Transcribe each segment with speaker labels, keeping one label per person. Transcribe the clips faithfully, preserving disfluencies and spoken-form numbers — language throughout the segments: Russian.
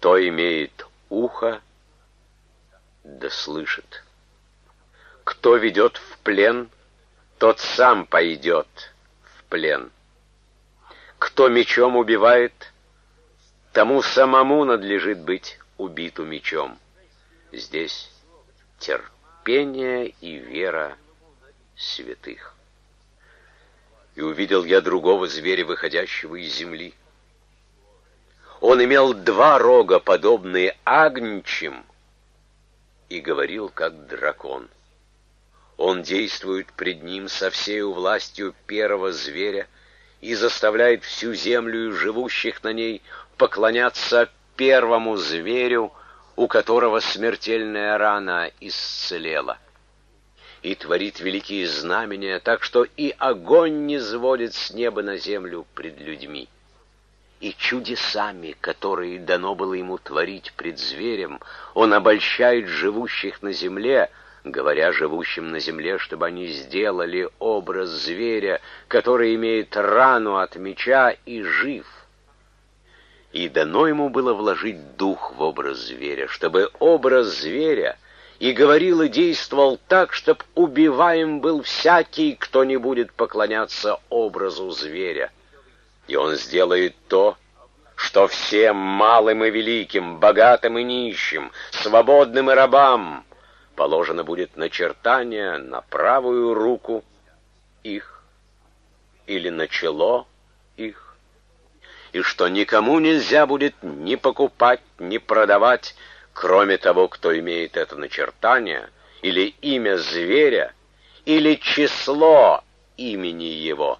Speaker 1: Кто имеет ухо, да слышит. Кто ведет в плен, тот сам пойдет в плен. Кто мечом убивает, тому самому надлежит быть убиту мечом. Здесь терпение и вера святых. И увидел я другого зверя, выходящего из земли. Он имел два рога, подобные агнчим, и говорил, как дракон. Он действует пред ним со всею властью первого зверя и заставляет всю землю и живущих на ней поклоняться первому зверю, у которого смертельная рана исцелела. И творит великие знамения, так что и огонь не сводит с неба на землю пред людьми. И чудесами, которые дано было ему творить пред зверем, он обольщает живущих на земле, говоря живущим на земле, чтобы они сделали образ зверя, который имеет рану от меча и жив. И дано ему было вложить дух в образ зверя, чтобы образ зверя и говорил и действовал так, чтоб убиваем был всякий, кто не будет поклоняться образу зверя. И он сделает то, что всем малым и великим, богатым и нищим, свободным и рабам положено будет начертание на правую руку их или на чело их, и что никому нельзя будет ни покупать, ни продавать, кроме того, кто имеет это начертание, или имя зверя, или число имени его.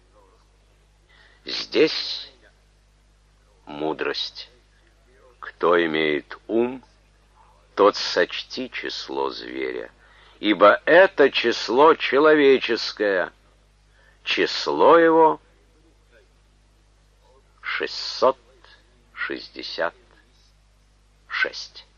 Speaker 1: Здесь мудрость. Кто имеет ум, тот сочти число зверя, ибо это число человеческое. Число его шестьсот шестьдесят шесть.